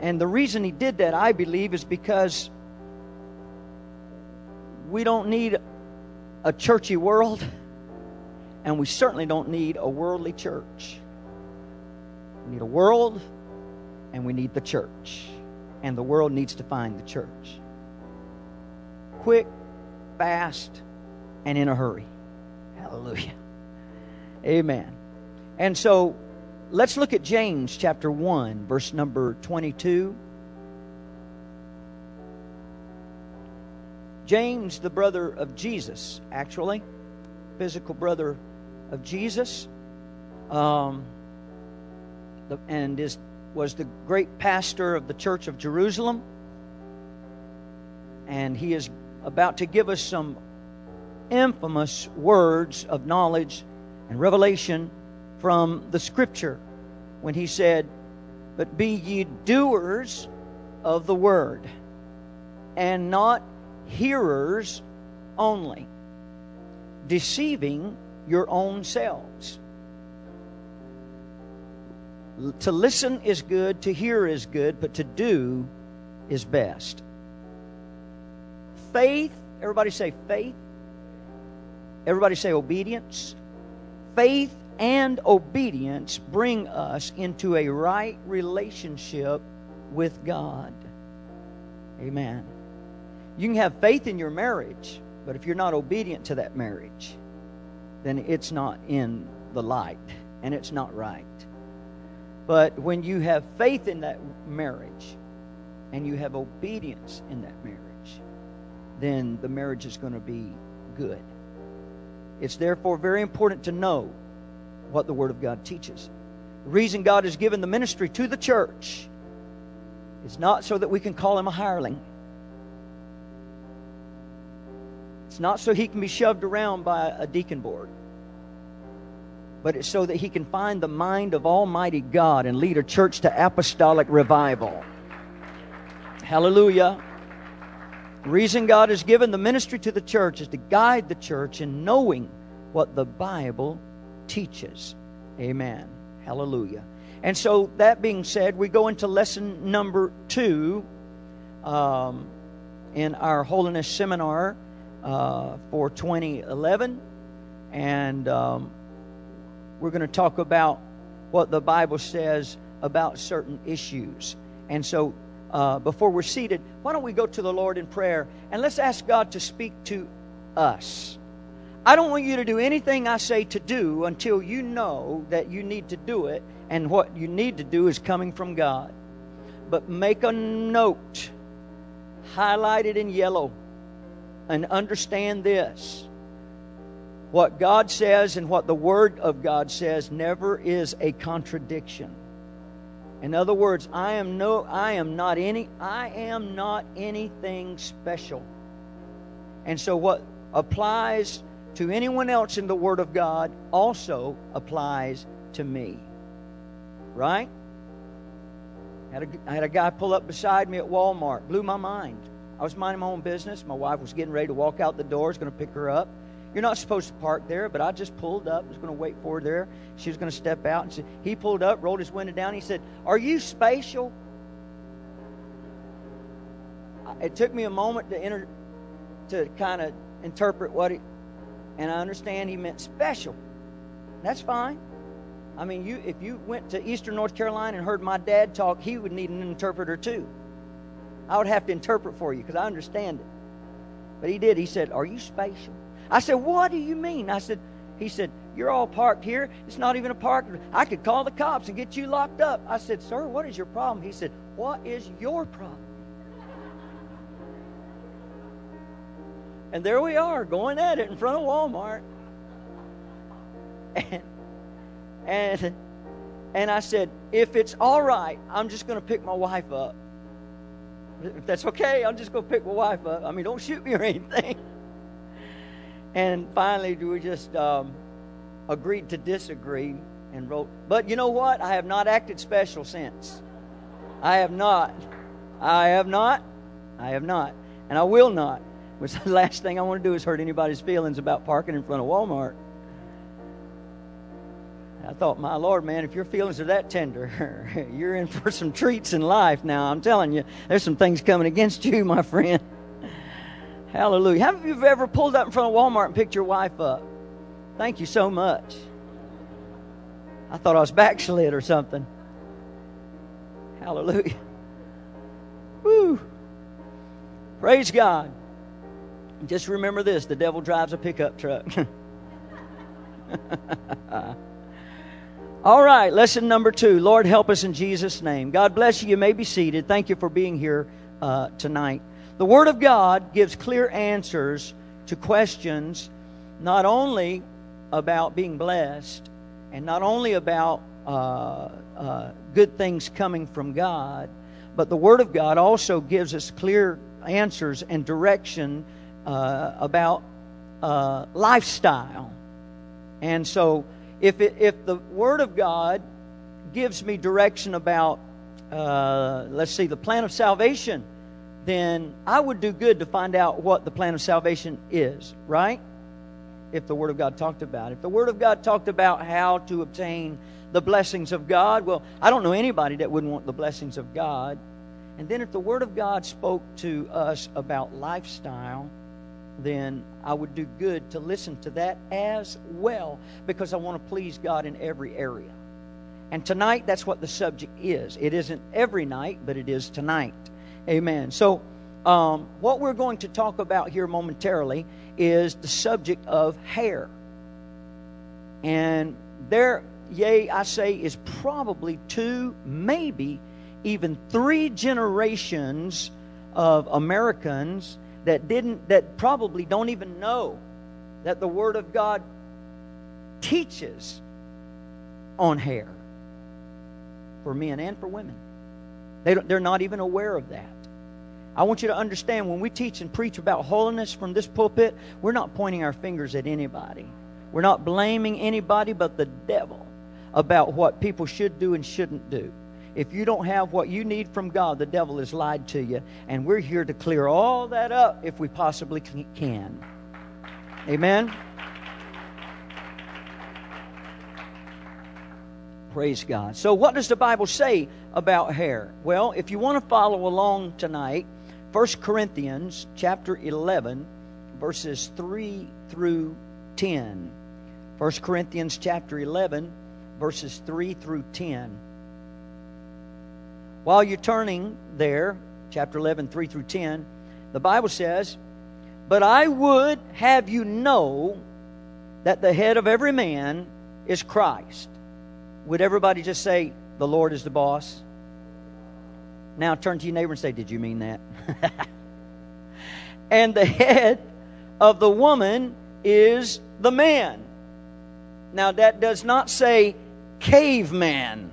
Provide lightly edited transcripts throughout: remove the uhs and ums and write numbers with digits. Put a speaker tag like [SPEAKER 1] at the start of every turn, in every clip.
[SPEAKER 1] And the reason He did that, I believe, is because we don't need a churchy world, and we certainly don't need a worldly church. We need a world, and we need the church. And the world needs to find the church. Quick, fast, and in a hurry. Hallelujah. Amen. And so, let's look at James chapter 1, verse number 22. James, the brother of Jesus, actually, physical brother of Jesus, was the great pastor of the church of Jerusalem. And he is about to give us some infamous words of knowledge and revelation from the Scripture when he said, "But be ye doers of the word, and not hearers only, deceiving your own selves." To listen is good, to hear is good, but to do is best. Faith, everybody say faith. Everybody say obedience. Faith and obedience bring us into a right relationship with God. Amen. You can have faith in your marriage, but if you're not obedient to that marriage, then it's not in the light, and it's not right. But when you have faith in that marriage, and you have obedience in that marriage, then the marriage is going to be good. It's therefore very important to know what the Word of God teaches. The reason God has given the ministry to the church is not so that we can call Him a hireling. It's not so He can be shoved around by a deacon board. But it's so that He can find the mind of Almighty God and lead a church to apostolic revival. Hallelujah. The reason God has given the ministry to the church is to guide the church in knowing what the Bible teaches. Amen. Hallelujah. And so, that being said, we go into lesson number 2 in our Holiness Seminar for 2011. And we're going to talk about what the Bible says about certain issues. And so, before we're seated, why don't we go to the Lord in prayer, and let's ask God to speak to us. I don't want you to do anything I say to do until you know that you need to do it, and what you need to do is coming from God. But make a note, highlight it in yellow, and understand this. What God says and what the Word of God says never is a contradiction. In other words, I am not anything special. And so what applies to anyone else in the Word of God also applies to me. Right? I had a guy pull up beside me at Walmart. Blew my mind. I was minding my own business. My wife was getting ready to walk out the door. I was going to pick her up. You're not supposed to park there, but I just pulled up. I was going to wait for her there. She was going to step out. And so he pulled up, rolled his window down. He said, "Are you spatial?" It took me a moment to kind of interpret what he... And I understand he meant special. That's fine. I mean, if you went to Eastern North Carolina and heard my dad talk, he would need an interpreter too. I would have to interpret for you because I understand it. But he did. He said, "Are you spatial?" I said, "What do you mean?" He said, "You're all parked here. It's not even a park. I could call the cops and get you locked up." I said, "Sir, what is your problem?" He said, "What is your problem?" And there we are, going at it in front of Walmart. And I said, "If it's all right, I'm just going to pick my wife up. If that's okay, I'm just going to pick my wife up. I mean, don't shoot me or anything." And finally, we just agreed to disagree and wrote. But you know what? I have not acted special since. I have not. And I will not. Which the last thing I want to do is hurt anybody's feelings about parking in front of Walmart. I thought, my Lord, man, if your feelings are that tender, you're in for some treats in life now. I'm telling you, there's some things coming against you, my friend. Hallelujah. How many of you ever pulled up in front of Walmart and picked your wife up? Thank you so much. I thought I was backslid or something. Hallelujah. Woo. Praise God. Just remember this, the devil drives a pickup truck. All right, lesson number 2. Lord, help us in Jesus' name. God bless you. You may be seated. Thank you for being here tonight. The Word of God gives clear answers to questions not only about being blessed and not only about good things coming from God, but the Word of God also gives us clear answers and direction about lifestyle. And so if the Word of God gives me direction about, the plan of salvation, then I would do good to find out what the plan of salvation is, right? If the Word of God talked about it. If the Word of God talked about how to obtain the blessings of God, well, I don't know anybody that wouldn't want the blessings of God. And then if the Word of God spoke to us about lifestyle, then I would do good to listen to that as well, because I want to please God in every area. And tonight, that's what the subject is. It isn't every night, but it is tonight. Amen. So, what we're going to talk about here momentarily is the subject of hair. And there, I say, is probably 2, maybe even 3 generations of Americans that probably don't even know that the Word of God teaches on hair for men and for women. They're not even aware of that. I want you to understand, when we teach and preach about holiness from this pulpit, we're not pointing our fingers at anybody. We're not blaming anybody but the devil about what people should do and shouldn't do. If you don't have what you need from God, the devil has lied to you. And we're here to clear all that up if we possibly can. Amen? Praise God. So what does the Bible say about hair? Well, if you want to follow along tonight, 1 Corinthians chapter 11, verses 3 through 10. 1 Corinthians chapter 11, verses 3 through 10. While you're turning there, chapter 11, 3 through 10, the Bible says, "But I would have you know that the head of every man is Christ." Would everybody just say, "The Lord is the boss"? Now turn to your neighbor and say, "Did you mean that?" "And the head of the woman is the man." Now that does not say caveman.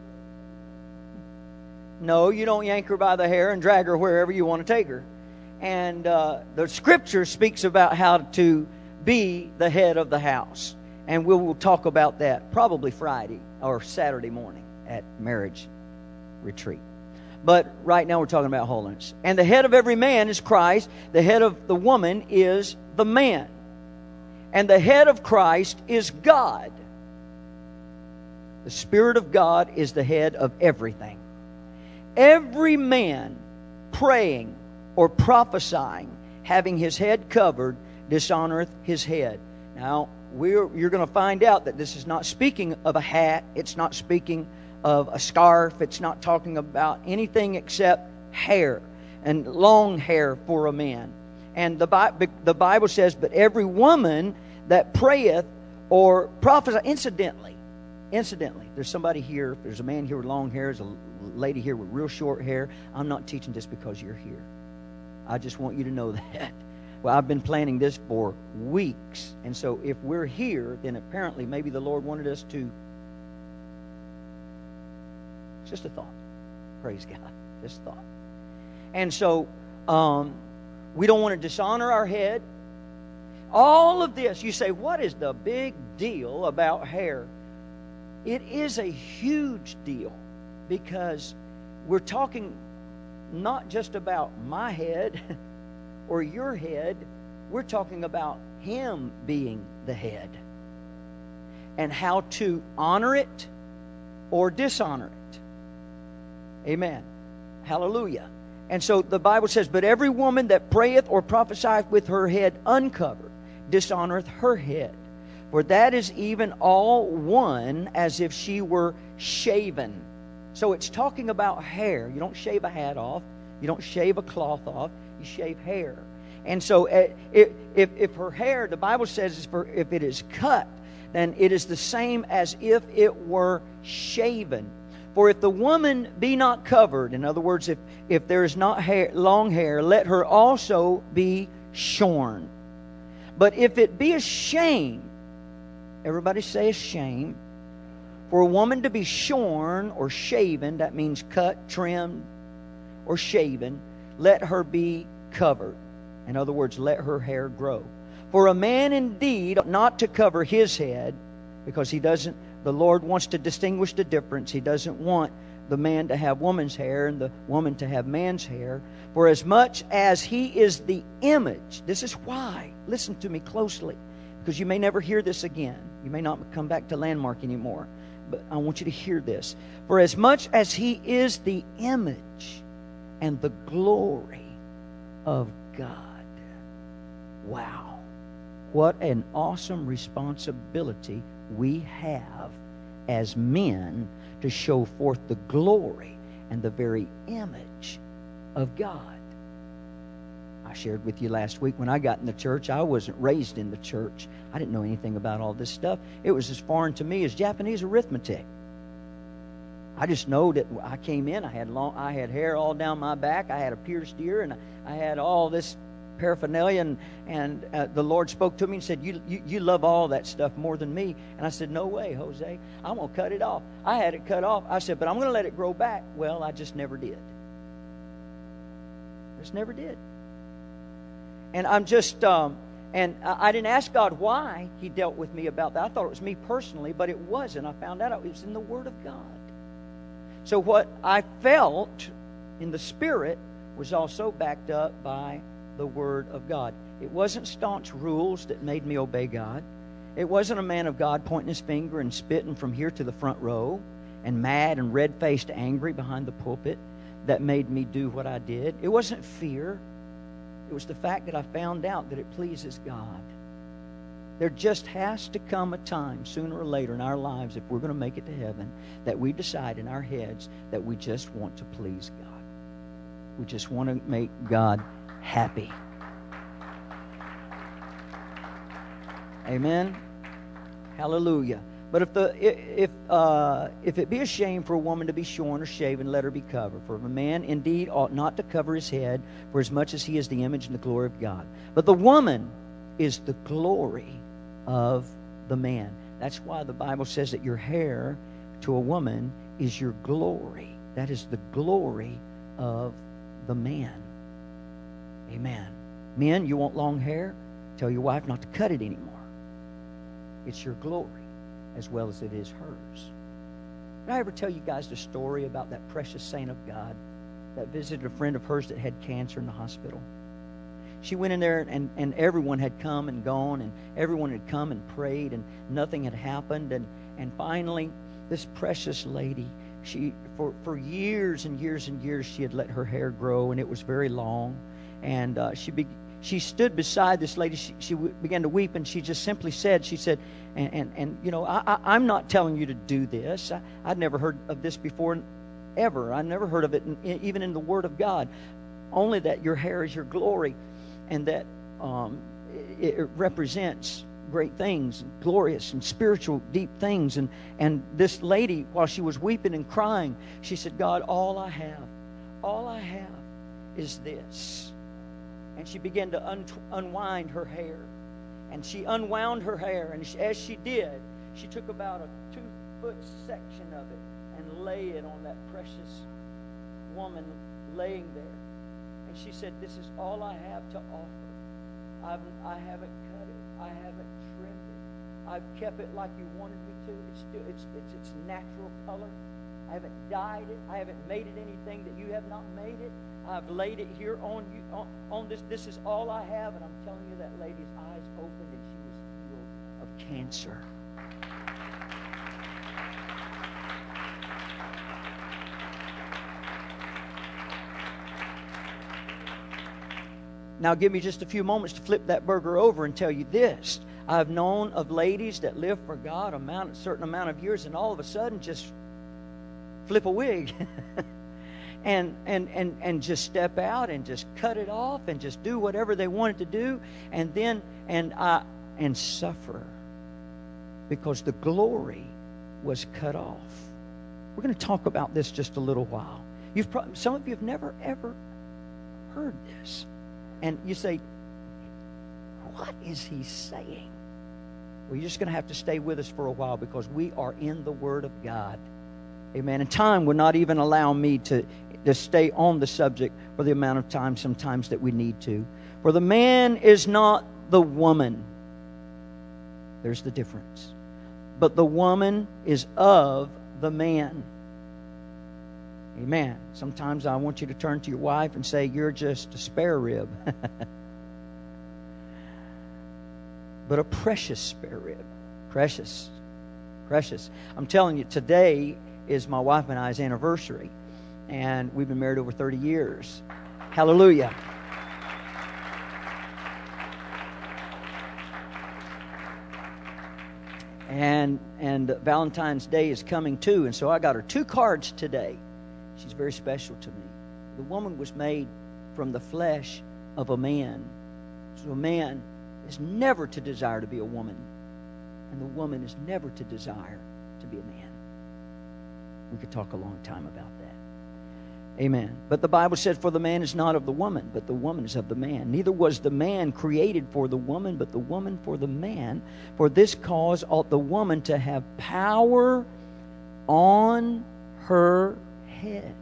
[SPEAKER 1] No, you don't yank her by the hair and drag her wherever you want to take her. And the Scripture speaks about how to be the head of the house. And we'll talk about that probably Friday or Saturday morning at marriage retreat. But right now we're talking about holiness. "And the head of every man is Christ. The head of the woman is the man. And the head of Christ is God." The Spirit of God is the head of everything. "Every man praying or prophesying, having his head covered, dishonoreth his head." Now, you're going to find out that this is not speaking of a hat. It's not speaking of a scarf. It's not talking about anything except hair and long hair for a man. And the Bible says, "But every woman that prayeth or prophesies," Incidentally, there's somebody here, if there's a man here with long hair, there's a lady here with real short hair. I'm not teaching this because you're here. I just want you to know that. Well, I've been planning this for weeks. And so if we're here, then apparently maybe the Lord wanted us to... It's just a thought. Praise God. Just a thought. And so we don't want to dishonor our head. All of this, you say, what is the big deal about hair? It is a huge deal, because we're talking not just about my head or your head. We're talking about Him being the head. and how to honor it or dishonor it. Amen. Hallelujah. And so the Bible says, but every woman that prayeth or prophesieth with her head uncovered dishonoreth her head. For that is even all one as if she were shaven. So it's talking about hair. You don't shave a hat off. You don't shave a cloth off. You shave hair. And so if her hair, the Bible says, if it is cut, then it is the same as if it were shaven. For if the woman be not covered, in other words, if there is not long hair, let her also be shorn. But if it be a shame, everybody say a shame, for a woman to be shorn or shaven, that means cut, trimmed, or shaven, let her be covered. In other words, let her hair grow. For a man indeed ought not to cover his head, because the Lord wants to distinguish the difference. He doesn't want the man to have woman's hair and the woman to have man's hair. For as much as he is the image, this is why, listen to me closely, because you may never hear this again. You may not come back to Landmark anymore. But I want you to hear this. For as much as he is the image and the glory of God. Wow. What an awesome responsibility we have as men to show forth the glory and the very image of God. I shared with you last week when I got in the church, I wasn't raised in the church. I didn't know anything about all this stuff. It was as foreign to me as Japanese arithmetic. I just know that I came in, I had hair all down my back, I had a pierced ear, and I had all this paraphernalia, and the Lord spoke to me and said, you love all that stuff more than me. And I said, no way, Jose. I'm going to cut it off. I had it cut off. I said, but I'm going to let it grow back. Well, I just never did. Just never did. And I'm just, and I didn't ask God why He dealt with me about that. I thought it was me personally, but it wasn't. I found out it was in the Word of God. So what I felt in the Spirit was also backed up by the Word of God. It wasn't staunch rules that made me obey God. It wasn't a man of God pointing his finger and spitting from here to the front row and mad and red-faced angry behind the pulpit that made me do what I did. It wasn't fear. It was the fact that I found out that it pleases God. There just has to come a time, sooner or later in our lives, if we're going to make it to heaven, that we decide in our heads that we just want to please God. We just want to make God happy. Amen. Hallelujah. But if it be a shame for a woman to be shorn or shaven, let her be covered. For a man indeed ought not to cover his head, for as much as he is the image and the glory of God. But the woman is the glory of the man. That's why the Bible says that your hair to a woman is your glory. That is the glory of the man. Amen. Men, you want long hair? Tell your wife not to cut it anymore. It's your glory as well as it is hers. Did I ever tell you guys the story about that precious saint of God that visited a friend of hers that had cancer in the hospital? She went in there and everyone had come and gone, and everyone had come and prayed, and nothing had happened. And finally, this precious lady, she for years and years and years, she had let her hair grow, and it was very long. And she stood beside this lady. She began to weep, and she just simply said, she said, and you know, I'm not telling you to do this. I'd never heard of this before, ever. I never heard of it, even in the Word of God. Only that your hair is your glory, and that it represents great things, glorious and spiritual, deep things. And this lady, while she was weeping and crying, she said, God, all I have is this. And she began to unwind her hair. And she unwound her hair. And as she did, she took about a 2-foot section of it and lay it on that precious woman laying there. And she said, this is all I have to offer. I haven't cut it. I haven't trimmed it. I've kept it like you wanted me to. It's its natural color. I haven't dyed it. I haven't made it anything that you have not made it. I've laid it here on you, on this. This is all I have. And I'm telling you, that lady's eyes opened and she was healed of cancer. Now give me just a few moments to flip that burger over and tell you this. I've known of ladies that live for God a certain amount of years and all of a sudden just flip a wig and just step out and just cut it off and just do whatever they wanted to do and suffer because the glory was cut off. We're going to talk about this just a little while. Some of you have never ever heard this. And you say, what is he saying? Well, you're just going to have to stay with us for a while because we are in the Word of God. Amen. And time would not even allow me to stay on the subject for the amount of time sometimes that we need to. For the man is not the woman. There's the difference. But the woman is of the man. Amen. Sometimes I want you to turn to your wife and say, you're just a spare rib. But a precious spare rib. Precious. Precious. I'm telling you, today is my wife and I's anniversary. And we've been married over 30 years. Hallelujah. And Valentine's Day is coming too. And so I got her 2 cards today. She's very special to me. The woman was made from the flesh of a man. So a man is never to desire to be a woman. And the woman is never to desire to be a man. We could talk a long time about that. Amen. But the Bible said, for the man is not of the woman, but the woman is of the man. Neither was the man created for the woman, but the woman for the man. For this cause ought the woman to have power on her head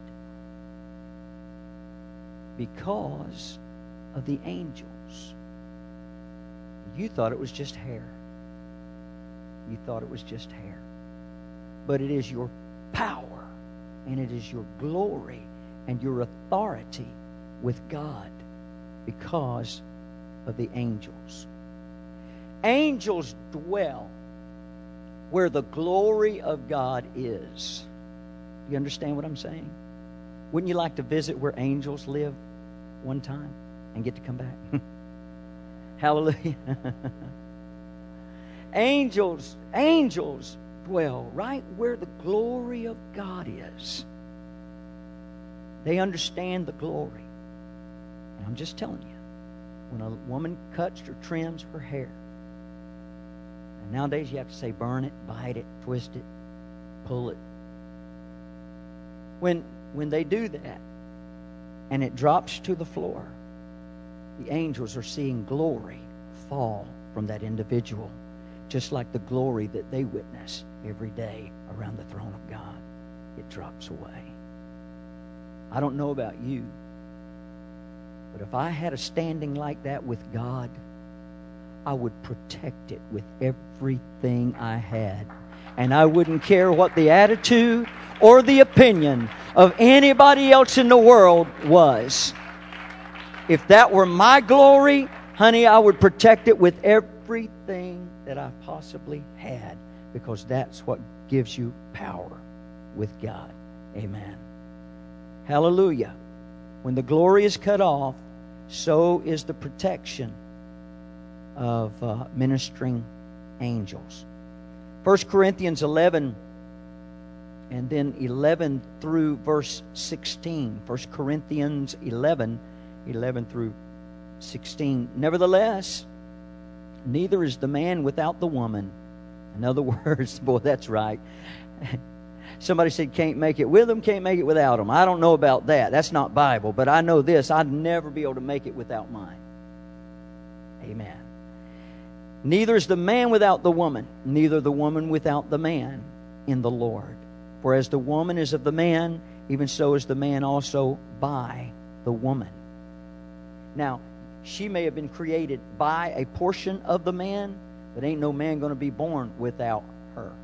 [SPEAKER 1] because of the angels. You thought it was just hair. You thought it was just hair. But it is your power and it is your glory and your authority with God because of the angels. Angels dwell where the glory of God is. You understand what I'm saying? Wouldn't you like to visit where angels live one time and get to come back? Hallelujah. Angels dwell right where the glory of God is. They understand the glory. And I'm just telling you, when a woman cuts or trims her hair, and nowadays you have to say burn it, bite it, twist it, pull it. When they do that, and it drops to the floor, the angels are seeing glory fall from that individual, just like the glory that they witness every day around the throne of God. It drops away. I don't know about you, but if I had a standing like that with God, I would protect it with everything I had. And I wouldn't care what the attitude or the opinion of anybody else in the world was. If that were my glory, honey, I would protect it with everything that I possibly had, because that's what gives you power with God. Amen. Hallelujah. When the glory is cut off, so is the protection of ministering angels. 1 Corinthians 11 and then 11 through verse 16. 1 Corinthians 11 through 16. Nevertheless, neither is the man without the woman. In other words, boy, that's right. Somebody said can't make it with them, can't make it without them. I don't know about that. That's not Bible. But I know this. I'd never be able to make it without mine. Amen. Neither is the man without the woman, neither the woman without the man in the Lord. For as the woman is of the man, even so is the man also by the woman. Now, she may have been created by a portion of the man, but ain't no man going to be born without her.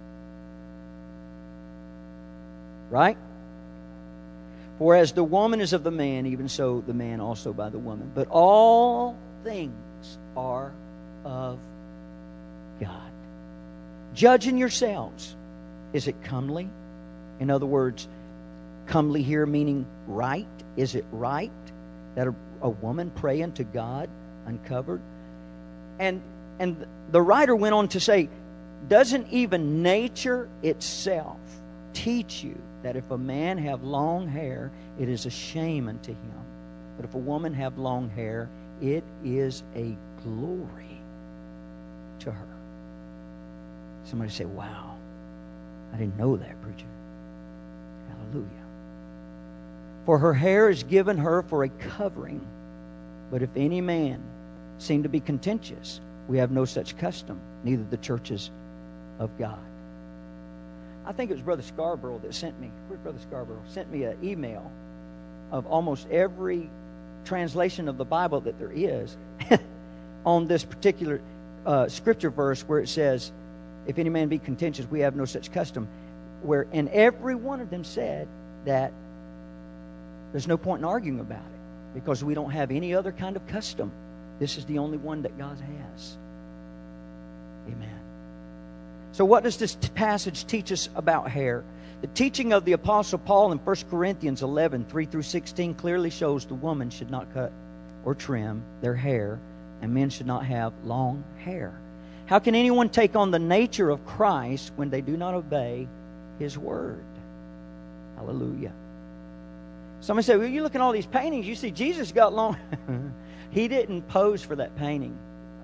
[SPEAKER 1] Right? For as the woman is of the man, even so the man also by the woman. But all things are of God. Judging yourselves. Is it comely? In other words, comely here meaning right. Is it right? that a woman praying to God uncovered? And the writer went on to say, doesn't even nature itself teach you that if a man have long hair, it is a shame unto him? But if a woman have long hair, it is a glory to her. Somebody say, wow, I didn't know that, preacher. Hallelujah. For her hair is given her for a covering. But if any man seem to be contentious, we have no such custom, neither the churches of God. I think it was Brother Scarborough that sent me. Where's Brother Scarborough? Sent me an email of almost every translation of the Bible that there is on this particular scripture verse where it says, if any man be contentious, we have no such custom. Where in every one of them said that there's no point in arguing about it because we don't have any other kind of custom. This is the only one that God has. Amen. So what does this passage teach us about hair? The teaching of the Apostle Paul in 1 Corinthians 11, 3 through 16 clearly shows the woman should not cut or trim their hair, and men should not have long hair. How can anyone take on the nature of Christ when they do not obey His Word? Hallelujah. Somebody say, well, you look at all these paintings, you see Jesus got long. He didn't pose for that painting.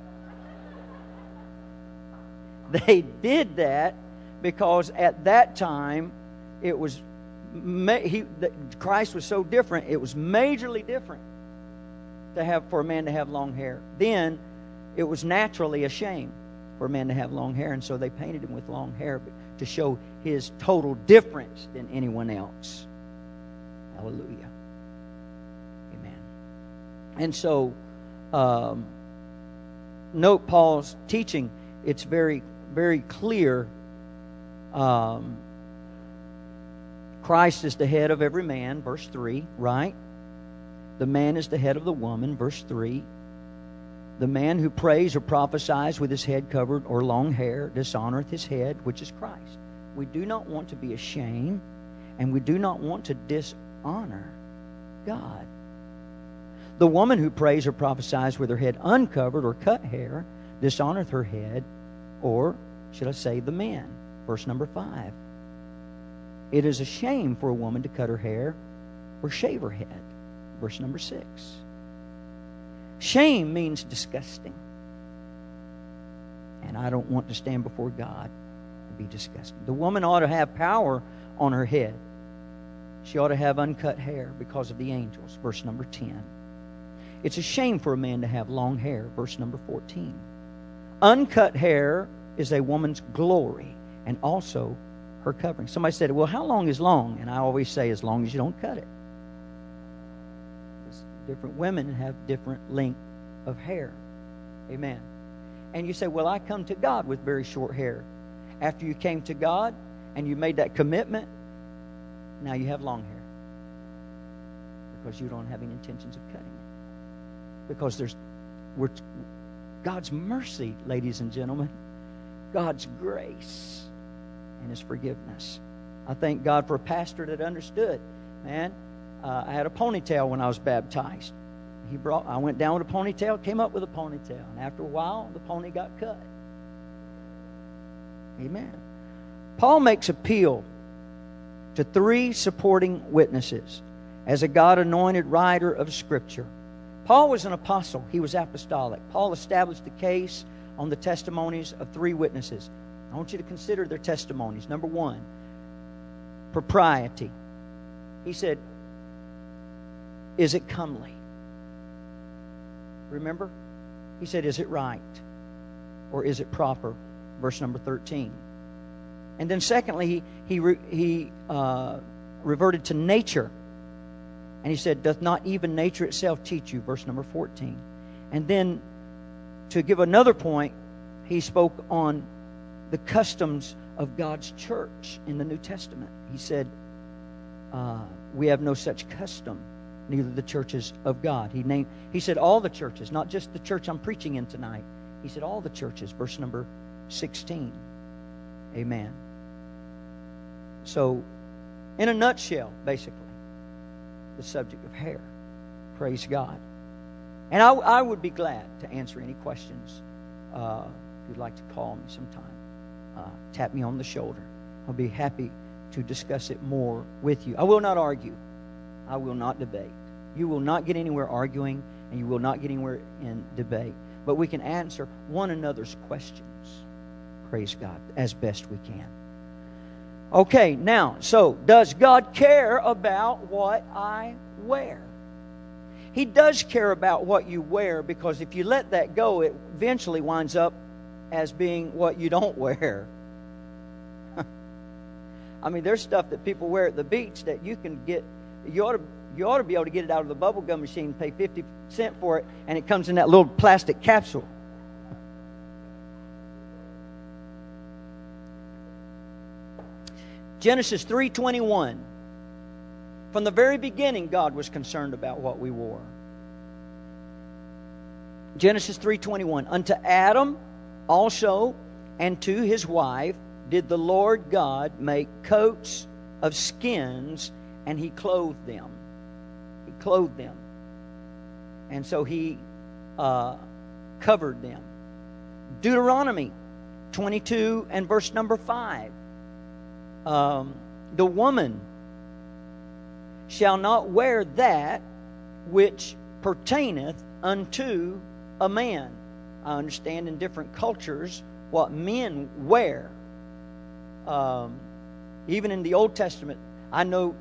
[SPEAKER 1] They did that because at that time it was Christ was so different. It was majorly different for a man to have long hair. Then it was naturally a shame for a man to have long hair, and so they painted him with long hair to show his total difference than anyone else. Hallelujah. Amen. And so note Paul's teaching. It's very, very clear. Christ is the head of every man, verse 3, right? The man is the head of the woman, verse 3. The man who prays or prophesies with his head covered or long hair dishonoreth his head, which is Christ. We do not want to be ashamed, and we do not want to dishonor God. The woman who prays or prophesies with her head uncovered or cut hair dishonoreth her head, or should I say the man? Verse number 5. It is a shame for a woman to cut her hair or shave her head. Verse number 6. Shame means disgusting. And I don't want to stand before God and be disgusting. The woman ought to have power on her head. She ought to have uncut hair because of the angels. Verse number 10. It's a shame for a man to have long hair. Verse number 14. Uncut hair is a woman's glory and also her covering. Somebody said, well, how long is long? And I always say, as long as you don't cut it. Different women have different length of hair. Amen. And you say, well, I come to God with very short hair. After you came to God and you made that commitment, now you have long hair. Because you don't have any intentions of cutting it. Because God's mercy, ladies and gentlemen, God's grace and His forgiveness. I thank God for a pastor that understood. Man, I had a ponytail when I was baptized. I went down with a ponytail, came up with a ponytail. And after a while, the pony got cut. Amen. Paul makes appeal to 3 supporting witnesses as a God-anointed writer of Scripture. Paul was an apostle. He was apostolic. Paul established the case on the testimonies of 3 witnesses. I want you to consider their testimonies. Number 1, propriety. He said, is it comely? Remember? He said, is it right? Or is it proper? Verse number 13. And then secondly, he reverted to nature. And he said, doth not even nature itself teach you? Verse number 14. And then to give another point, he spoke on the customs of God's church in the New Testament. He said, we have no such custom, neither the churches of God. He said all the churches, not just the church I'm preaching in tonight. He said all the churches, verse number 16. Amen. So, in a nutshell, basically, the subject of hair. Praise God. And I would be glad to answer any questions. If you'd like to call me sometime, tap me on the shoulder. I'll be happy to discuss it more with you. I will not argue. I will not debate. You will not get anywhere arguing, and you will not get anywhere in debate. But we can answer one another's questions. Praise God, as best we can. Okay, now, so does God care about what I wear? He does care about what you wear, because if you let that go, it eventually winds up as being what you don't wear. I mean, there's stuff that people wear at the beach that you can get. You ought to be able to get it out of the bubble gum machine and pay 50 cents for it, and it comes in that little plastic capsule. Genesis 3:21. From the very beginning, God was concerned about what we wore. Genesis 3:21. Unto Adam also and to his wife did the Lord God make coats of skins, and He clothed them. He clothed them. And so He covered them. Deuteronomy 22 and verse number 5. The woman shall not wear that which pertaineth unto a man. I understand in different cultures what men wear. Even in the Old Testament, I know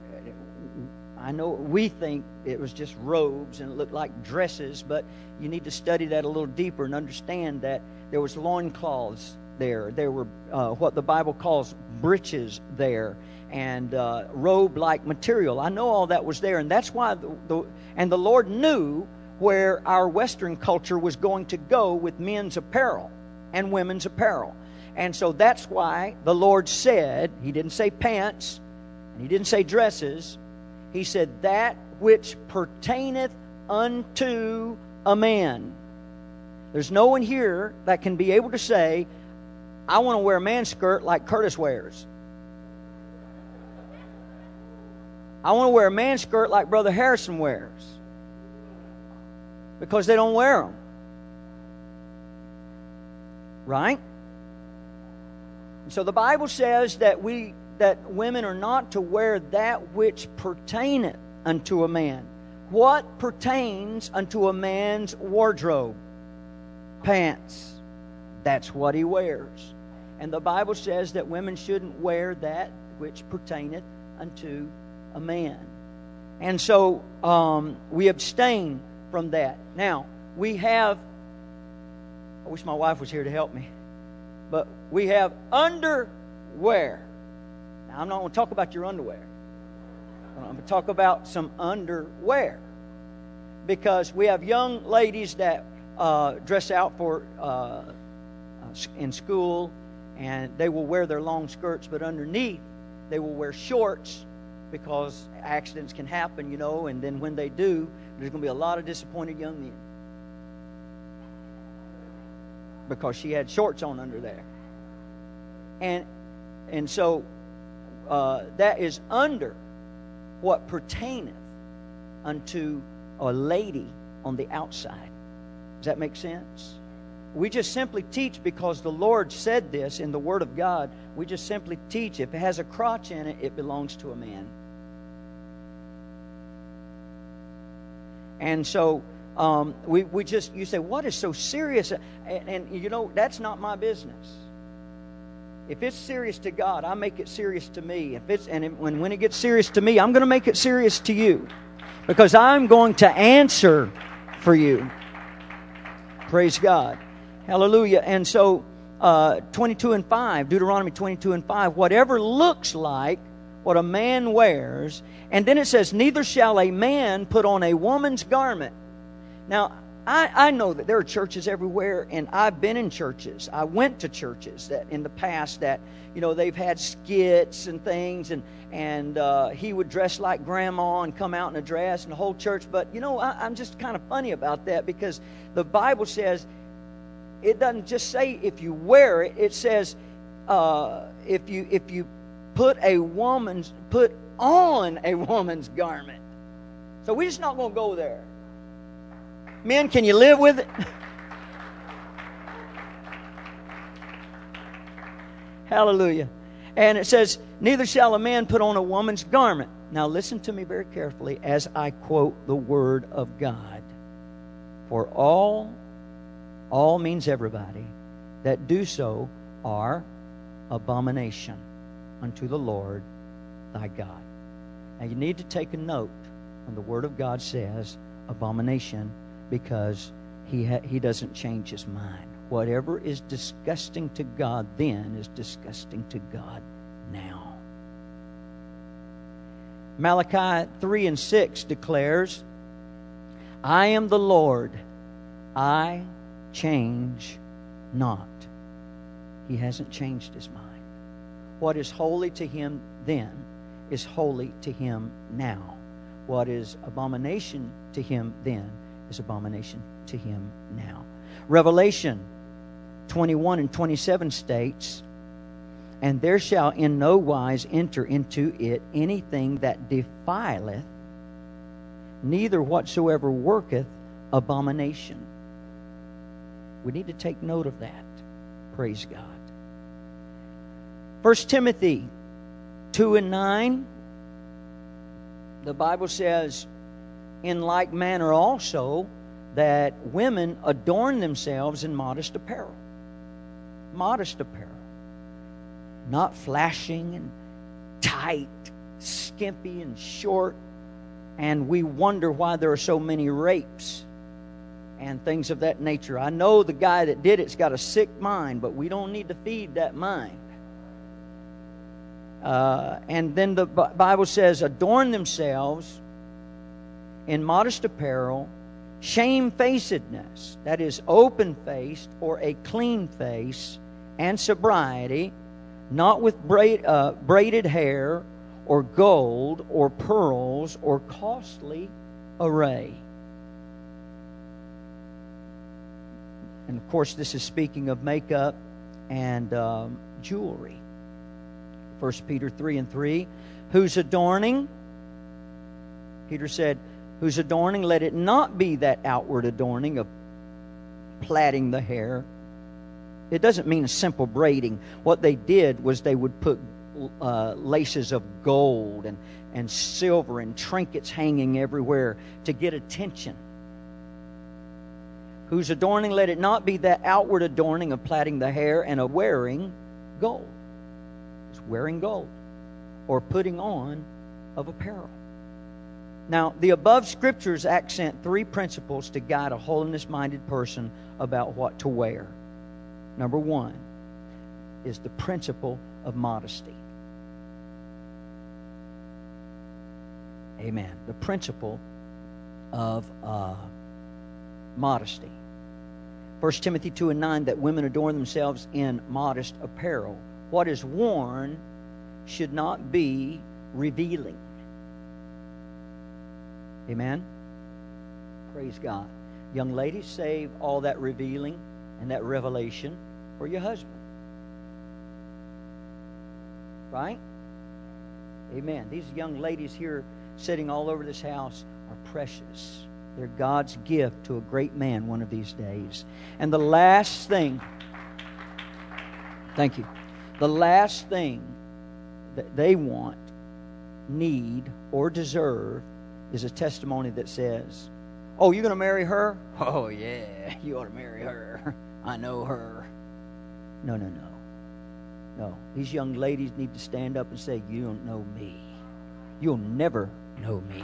[SPEAKER 1] we think it was just robes and it looked like dresses, but you need to study that a little deeper and understand that there was loincloths there. There were what the Bible calls breeches there, and robe-like material. I know all that was there, and that's why the Lord knew where our Western culture was going to go with men's apparel and women's apparel. And so that's why the Lord said, He didn't say pants, and He didn't say dresses. He said, that which pertaineth unto a man. There's no one here that can be able to say, I want to wear a man's skirt like Curtis wears. I want to wear a man's skirt like Brother Harrison wears. Because they don't wear them. Right? So the Bible says that women are not to wear that which pertaineth unto a man. What pertains unto a man's wardrobe? Pants. That's what he wears. And the Bible says that women shouldn't wear that which pertaineth unto a man. And so we abstain from that. Now, we have, I wish my wife was here to help me, but we have underwear. Now, I'm not going to talk about your underwear. I'm going to talk about some underwear. Because we have young ladies that dress out for in school, and they will wear their long skirts, but underneath they will wear shorts, because accidents can happen, and then when they do, there's going to be a lot of disappointed young men. Because she had shorts on under there. And so that is under what pertaineth unto a lady on the outside. Does that make sense? We just simply teach because the Lord said this in the Word of God. We just simply teach if it has a crotch in it, it belongs to a man. And so you say, what is so serious? And that's not my business. If it's serious to God, I make it serious to me. When it gets serious to me, I'm going to make it serious to you. Because I'm going to answer for you. Praise God. Hallelujah. And so 22 and 5, Deuteronomy 22 and 5, whatever looks like what a man wears. And then it says, neither shall a man put on a woman's garment. Now, I know that there are churches everywhere, and I've been in churches. I went to churches that in the past that, they've had skits and things, and he would dress like grandma and come out in a dress and the whole church. But, I'm just kind of funny about that, because the Bible says, it doesn't just say if you wear it, it says if you put on a woman's garment. So we're just not going to go there. Men, can you live with it? Hallelujah. And it says, neither shall a man put on a woman's garment. Now listen to me very carefully as I quote the Word of God. For all means everybody, that do so are abomination unto the Lord thy God. Now you need to take a note when the Word of God says abomination, because He doesn't change His mind. Whatever is disgusting to God then is disgusting to God now. Malachi 3 and 6 declares, I am the Lord, I change not. He hasn't changed His mind. What is holy to Him then is holy to Him now. What is abomination to Him then is abomination to Him now. Revelation 21 and 27 states, and there shall in no wise enter into it anything that defileth, neither whatsoever worketh abomination. We need to take note of that. Praise God. 1 Timothy 2 and 9, the Bible says, in like manner also, that women adorn themselves in modest apparel. Modest apparel. Not flashing and tight, skimpy and short. And we wonder why there are so many rapes and things of that nature. I know the guy that did it's got a sick mind, but we don't need to feed that mind. And then the Bible says, adorn themselves in modest apparel, shamefacedness, that is open-faced or a clean face, and sobriety, not with braided hair or gold or pearls or costly array. And of course, this is speaking of makeup and jewelry. 1 Peter 3 and 3, whose adorning, Peter said, whose adorning, let it not be that outward adorning of plaiting the hair. It doesn't mean a simple braiding. What they did was they would put laces of gold and silver and trinkets hanging everywhere to get attention. Whose adorning, let it not be that outward adorning of plaiting the hair and of wearing gold. It's wearing gold or putting on of apparel. Now, the above scriptures accent three principles to guide a holiness-minded person about what to wear. Number one is the principle of modesty. Amen. The principle of modesty. 1 Timothy 2 and 9, that women adorn themselves in modest apparel. What is worn should not be revealing. Amen? Praise God. Young ladies, save all that revealing and that revelation for your husband. Right? Amen. These young ladies here sitting all over this house are precious. They're God's gift to a great man one of these days. And the last thing, thank you, the last thing that they want, need, or deserve is a testimony that says, oh, you're going to marry her? Oh, yeah, you ought to marry her. I know her. No. No, these young ladies need to stand up and say, you don't know me. You'll never know me.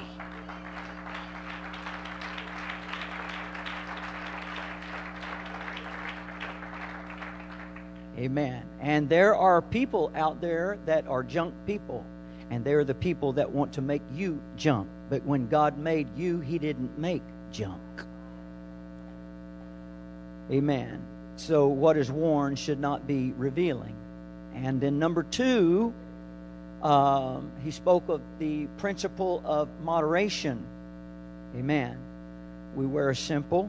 [SPEAKER 1] Amen. And there are people out there that are junk people. And they're the people that want to make you junk. But when God made you, He didn't make junk. Amen. So what is worn should not be revealing. And then number two, he spoke of the principle of moderation. Amen. We wear a simple,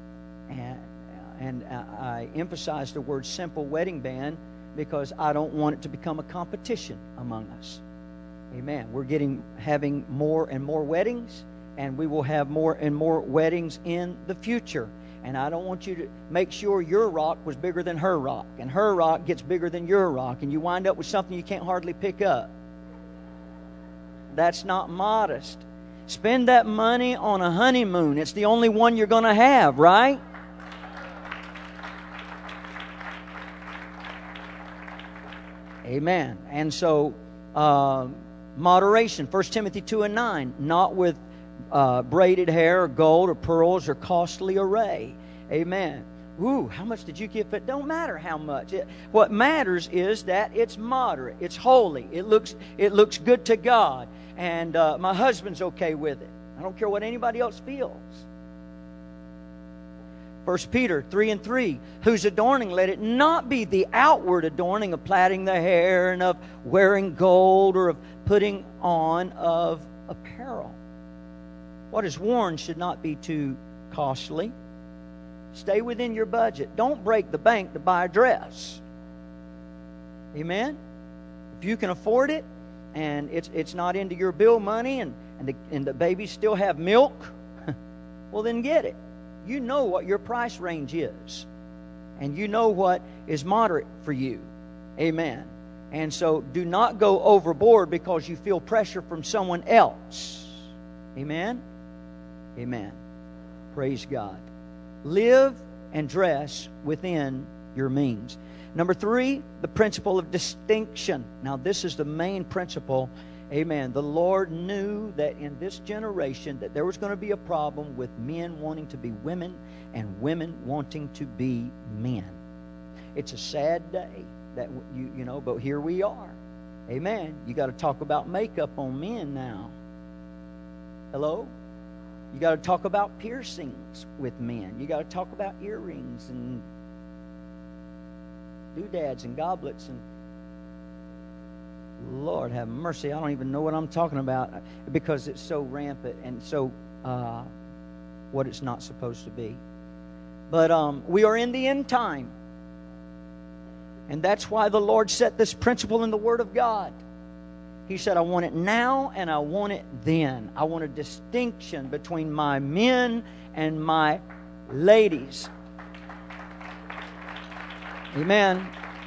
[SPEAKER 1] and I emphasize the word simple wedding band because I don't want it to become a competition among us. Amen. We're having more and more weddings, And we will have more and more weddings in the future. And I don't want you to make sure your rock was bigger than her rock, and her rock gets bigger than your rock, and you wind up with something you can't hardly pick up. That's not modest. Spend that money on a honeymoon. It's the only one you're going to have, right? Amen. And so, moderation. 1 Timothy 2:9. Not with braided hair or gold or pearls or costly array. Amen. Ooh, how much did you give? It don't matter how much. What matters is that it's moderate. It's holy. It looks good to God. And my husband's okay with it. I don't care what anybody else feels. 1 Peter 3:3, whose adorning, let it not be the outward adorning of plaiting the hair and of wearing gold or of putting on of apparel. What is worn should not be too costly. Stay within your budget. Don't break the bank to buy a dress. Amen? If you can afford it and it's not into your bill money and the babies still have milk, well then get it. You know what your price range is. And you know what is moderate for you. Amen. And so do not go overboard because you feel pressure from someone else. Amen? Amen. Praise God. Live and dress within your means. Number 3, the principle of distinction. Now this is the main principle. Amen. The Lord knew that in this generation that there was going to be a problem with men wanting to be women and women wanting to be men. It's a sad day that you know, but here we are. Amen. You got to talk about makeup on men now. Hello? You got to talk about piercings with men. You got to talk about earrings and doodads and goblets and Lord have mercy. I don't even know what I'm talking about because it's so rampant and so what it's not supposed to be. But we are in the end time. And that's why the Lord set this principle in the Word of God. He said, I want it now and I want it then. I want a distinction between my men and my ladies. Amen.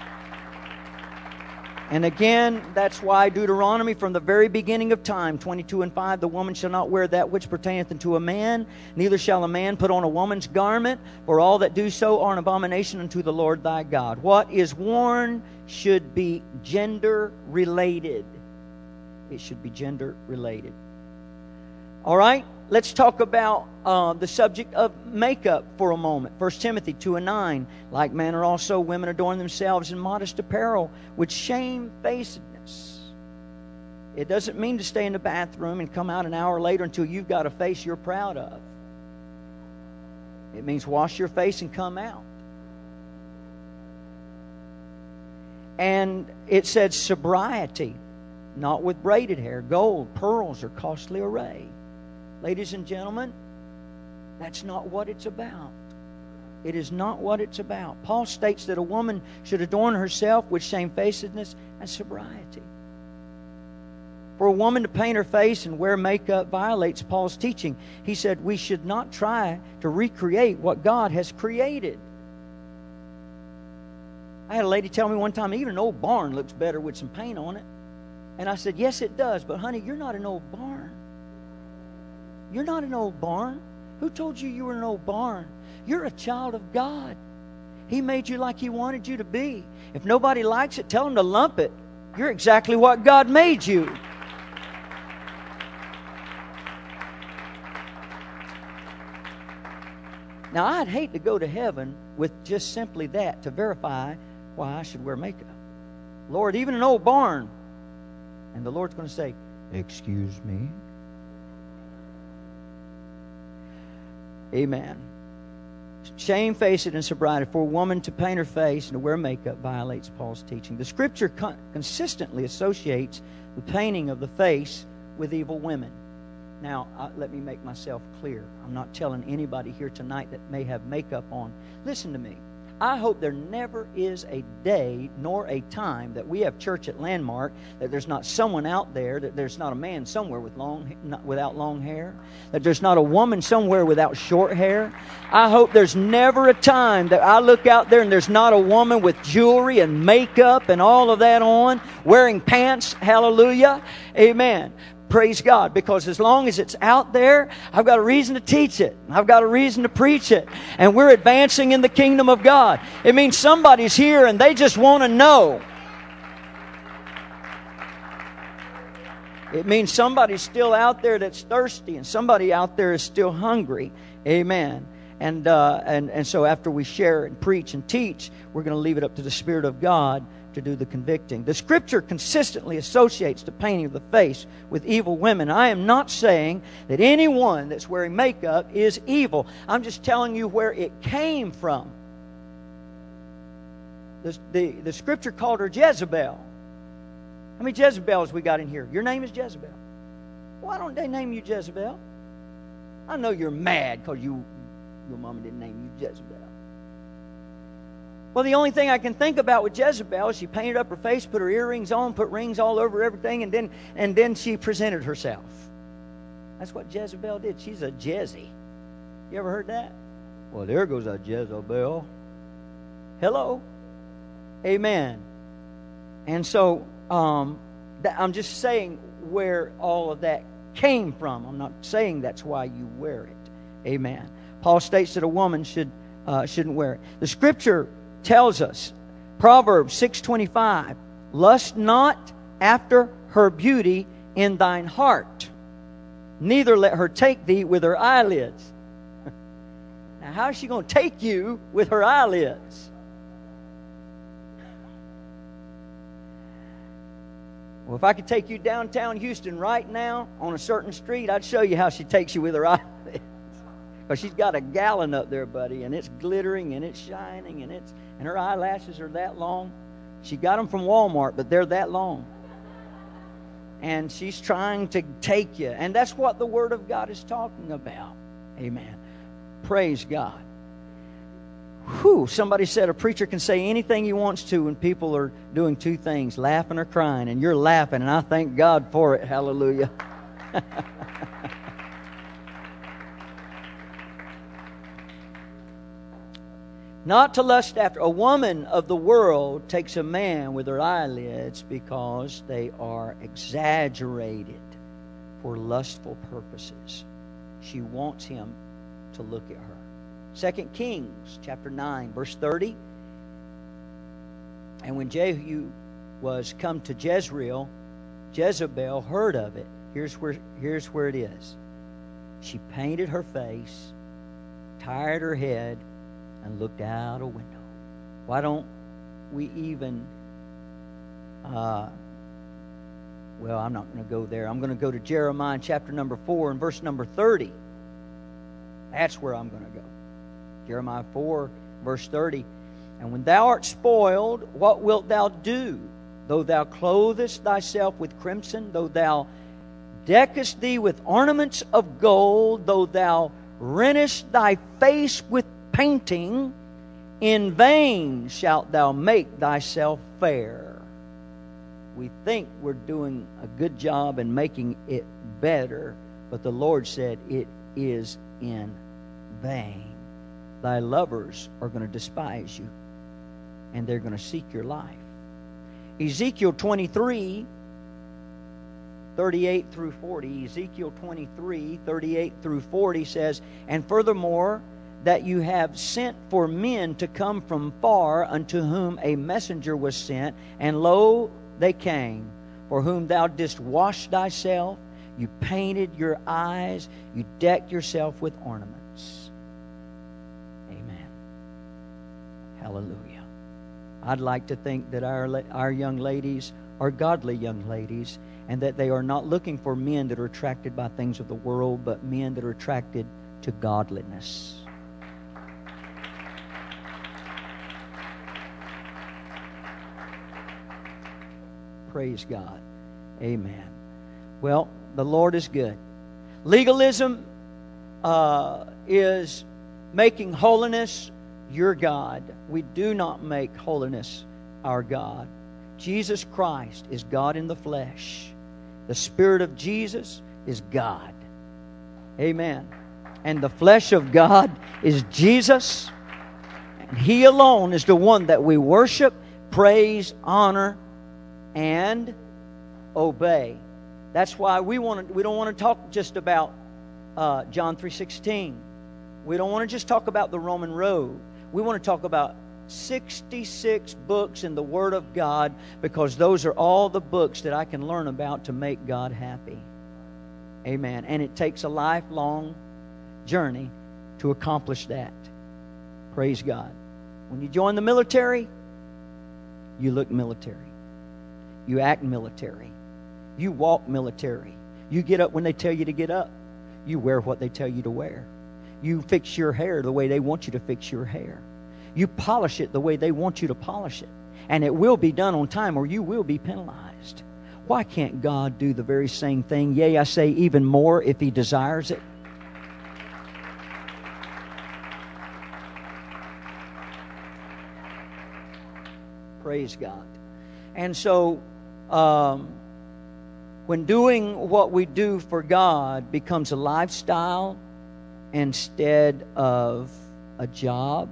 [SPEAKER 1] And again, that's why Deuteronomy from the very beginning of time, 22:5, the woman shall not wear that which pertaineth unto a man, neither shall a man put on a woman's garment, for all that do so are an abomination unto the Lord thy God. What is worn should be gender related. It should be gender related. All right, let's talk about the subject of makeup for a moment. 1 Timothy 2:9, like manner also women adorn themselves in modest apparel with shamefacedness. It doesn't mean to stay in the bathroom and come out an hour later until you've got a face you're proud of. It means wash your face and come out. And it said sobriety, not with braided hair, gold, pearls, or costly array. Ladies and gentlemen, that's not what it's about. It is not what it's about. Paul states that a woman should adorn herself with shamefacedness and sobriety. For a woman to paint her face and wear makeup violates Paul's teaching. He said we should not try to recreate what God has created. I had a lady tell me one time, even an old barn looks better with some paint on it. And I said, yes, it does. But honey, you're not an old barn. You're not an old barn. Who told you you were an old barn? You're a child of God. He made you like He wanted you to be. If nobody likes it, tell them to lump it. You're exactly what God made you. Now, I'd hate to go to heaven with just simply that to verify why I should wear makeup. Lord, even an old barn. And the Lord's going to say, excuse me? Amen. Shamefaced and sobriety. For a woman to paint her face and to wear makeup violates Paul's teaching. The Scripture consistently associates the painting of the face with evil women. Now, let me make myself clear. I'm not telling anybody here tonight that may have makeup on. Listen to me. I hope there never is a day nor a time that we have church at Landmark that there's not someone out there, that there's not a man somewhere without long hair, that there's not a woman somewhere without short hair. I hope there's never a time that I look out there and there's not a woman with jewelry and makeup and all of that on, wearing pants. Hallelujah. Amen. Praise God, because as long as it's out there, I've got a reason to teach it. I've got a reason to preach it. And we're advancing in the kingdom of God. It means somebody's here and they just want to know. It means somebody's still out there that's thirsty and somebody out there is still hungry. Amen. And so after we share and preach and teach, we're going to leave it up to the Spirit of God to do the convicting. The Scripture consistently associates the painting of the face with evil women. I am not saying that anyone that's wearing makeup is evil. I'm just telling you where it came from. The Scripture called her Jezebel. How many Jezebels we got in here? Your name is Jezebel. Why don't they name you Jezebel? I know you're mad because your mama didn't name you Jezebel. Well, the only thing I can think about with Jezebel is she painted up her face, put her earrings on, put rings all over everything, and then she presented herself. That's what Jezebel did. She's a Jezzy. You ever heard that? Well, there goes a Jezebel. Hello. Amen. And so I'm just saying where all of that came from. I'm not saying that's why you wear it. Amen. Paul states that a woman shouldn't wear it. The Scripture tells us, Proverbs 6:25, lust not after her beauty in thine heart, neither let her take thee with her eyelids. Now, how is she going to take you with her eyelids? Well, if I could take you downtown Houston right now on a certain street, I'd show you how she takes you with her eyelids. Because she's got a gallon up there, buddy, and it's glittering and it's shining and her eyelashes are that long. She got them from Walmart, but they're that long. And she's trying to take you. And that's what the Word of God is talking about. Amen. Praise God. Whew, somebody said a preacher can say anything he wants to when people are doing two things, laughing or crying. And you're laughing, and I thank God for it. Hallelujah. Not to lust after. A woman of the world takes a man with her eyelids because they are exaggerated for lustful purposes. She wants him to look at her. 2 Kings chapter 9, verse 30. And when Jehu was come to Jezreel, Jezebel heard of it. Here's where it is. She painted her face, tied her head, and looked out a window. Why don't we even... well, I'm not going to go there. I'm going to go to Jeremiah chapter number 4 and verse number 30. That's where I'm going to go. Jeremiah 4, verse 30. And when thou art spoiled, what wilt thou do? Though thou clothest thyself with crimson, though thou deckest thee with ornaments of gold, though thou rentest thy face with painting, in vain shalt thou make thyself fair. We think we're doing a good job in making it better, but the Lord said it is in vain. Thy lovers are going to despise you, and they're going to seek your life. Ezekiel 23, 38 through 40. Ezekiel 23, 38 through 40 says, and furthermore, that you have sent for men to come from far, unto whom a messenger was sent, and lo, they came, for whom thou didst wash thyself, you painted your eyes, you decked yourself with ornaments. Amen. Hallelujah. I'd like to think that our young ladies are godly young ladies, and that they are not looking for men that are attracted by things of the world, but men that are attracted to godliness. Praise God. Amen. Well, the Lord is good. Legalism is making holiness your God. We do not make holiness our God. Jesus Christ is God in the flesh. The Spirit of Jesus is God. Amen. And the flesh of God is Jesus. And He alone is the one that we worship, praise, honor, and obey. That's why we don't want to talk just about John 3:16. We don't want to just talk about the Roman road. We want to talk about 66 books in the Word of God, because those are all the books that I can learn about to make God happy. Amen. And it takes a lifelong journey to accomplish that. Praise God. When you join the military, you look military. You act military. You walk military. You get up when they tell you to get up. You wear what they tell you to wear. You fix your hair the way they want you to fix your hair. You polish it the way they want you to polish it. And it will be done on time, or you will be penalized. Why can't God do the very same thing? Yea, I say even more, if He desires it. Praise God. And so, when doing what we do for God becomes a lifestyle instead of a job,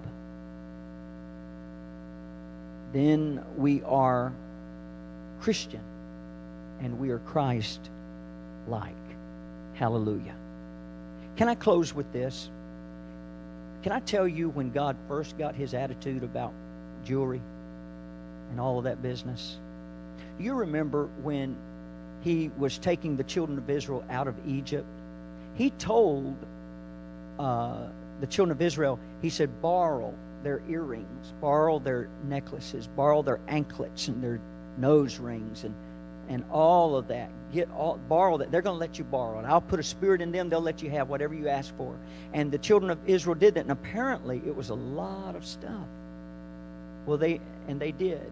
[SPEAKER 1] then we are Christian and we are Christ-like. Hallelujah. Can I close with this? Can I tell you when God first got His attitude about jewelry and all of that business? Do you remember when He was taking the children of Israel out of Egypt? He told the children of Israel, He said, borrow their earrings, borrow their necklaces, borrow their anklets and their nose rings and all of that. Borrow that. They're going to let you borrow it. I'll put a spirit in them. They'll let you have whatever you ask for. And the children of Israel did that, and apparently it was a lot of stuff. Well, they did.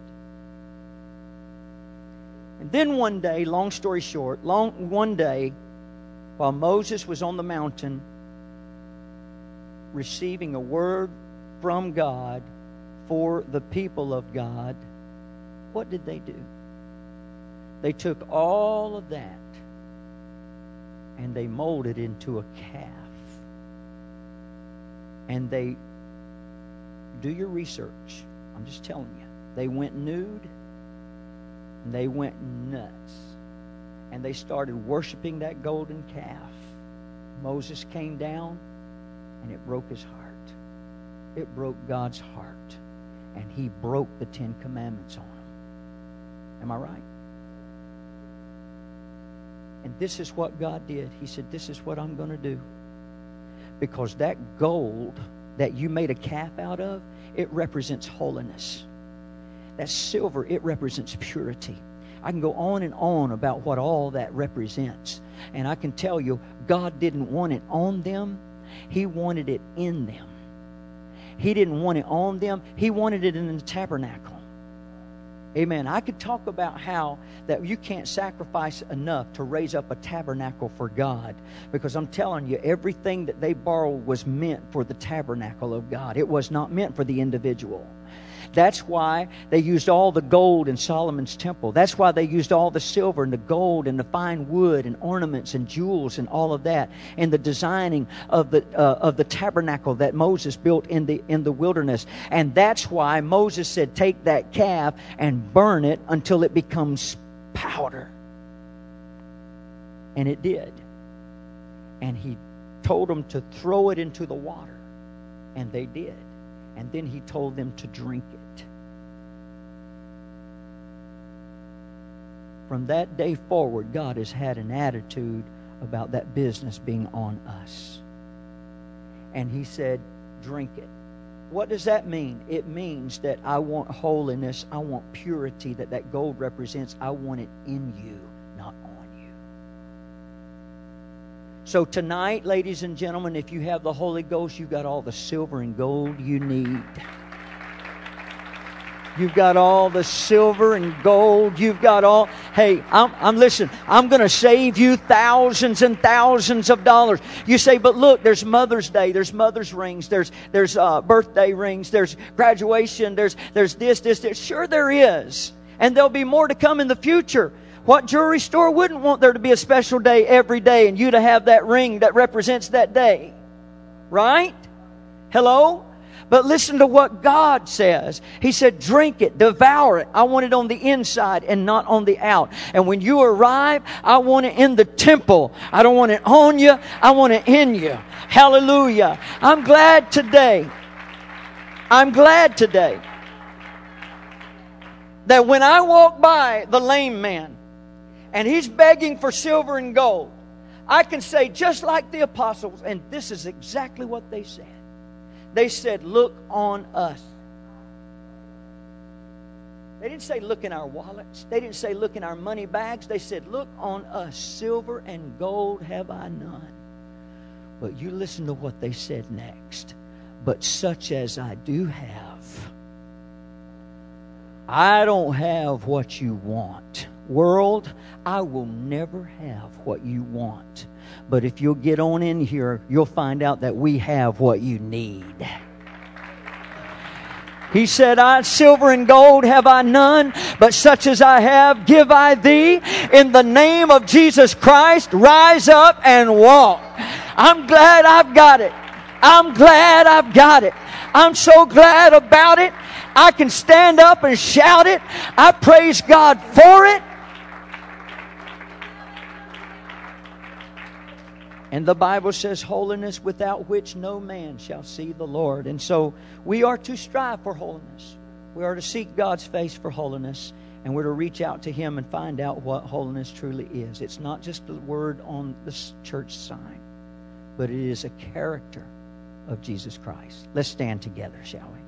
[SPEAKER 1] And then one day, long story short, one day, while Moses was on the mountain receiving a word from God for the people of God, what did they do? They took all of that and they molded into a calf. And they, do your research. I'm just telling you. They went nude and they went nuts. And they started worshiping that golden calf. Moses came down and it broke his heart. It broke God's heart. And He broke the 10 Commandments on them. Am I right? And this is what God did. He said, this is what I'm going to do. Because that gold that you made a calf out of, it represents holiness. That silver, it represents purity. I can go on and on about what all that represents. And I can tell you, God didn't want it on them. He wanted it in them. He didn't want it on them. He wanted it in the tabernacle. Amen. I could talk about how that you can't sacrifice enough to raise up a tabernacle for God. Because I'm telling you, everything that they borrowed was meant for the tabernacle of God. It was not meant for the individual. That's why they used all the gold in Solomon's temple. That's why they used all the silver and the gold and the fine wood and ornaments and jewels and all of that in the designing of the tabernacle that Moses built in the wilderness. And that's why Moses said, take that calf and burn it until it becomes powder. And it did. And He told them to throw it into the water. And they did. And then He told them to drink it. From that day forward, God has had an attitude about that business being on us. And He said, drink it. What does that mean? It means that I want holiness, I want purity that gold represents. I want it in you, not on you. So tonight, ladies and gentlemen, if you have the Holy Ghost, you've got all the silver and gold you need. You've got all the silver and gold. You've got all. Hey, listen. I'm going to save you thousands and thousands of dollars. You say, but look, there's Mother's Day. There's mother's rings. There's birthday rings. There's graduation. There's this. Sure, there is, and there'll be more to come in the future. What jewelry store wouldn't want there to be a special day every day, and you to have that ring that represents that day, right? Hello. But listen to what God says. He said, drink it, devour it. I want it on the inside and not on the out. And when you arrive, I want it in the temple. I don't want it on you. I want it in you. Hallelujah. I'm glad today that when I walk by the lame man and he's begging for silver and gold, I can say just like the apostles, and this is exactly what they said. They said, look on us. They didn't say look in our wallets. They didn't say look in our money bags. They said, look on us. Silver and gold have I none. But you listen to what they said next. But such as I do have, I don't have what you want. World, I will never have what you want. But if you'll get on in here, you'll find out that we have what you need. He said, silver and gold have I none, but such as I have give I thee. In the name of Jesus Christ, rise up and walk. I'm glad I've got it. I'm glad I've got it. I'm so glad about it. I can stand up and shout it. I praise God for it. And the Bible says, holiness without which no man shall see the Lord. And so we are to strive for holiness. We are to seek God's face for holiness. And we're to reach out to Him and find out what holiness truly is. It's not just the word on the church sign, but it is a character of Jesus Christ. Let's stand together, shall we?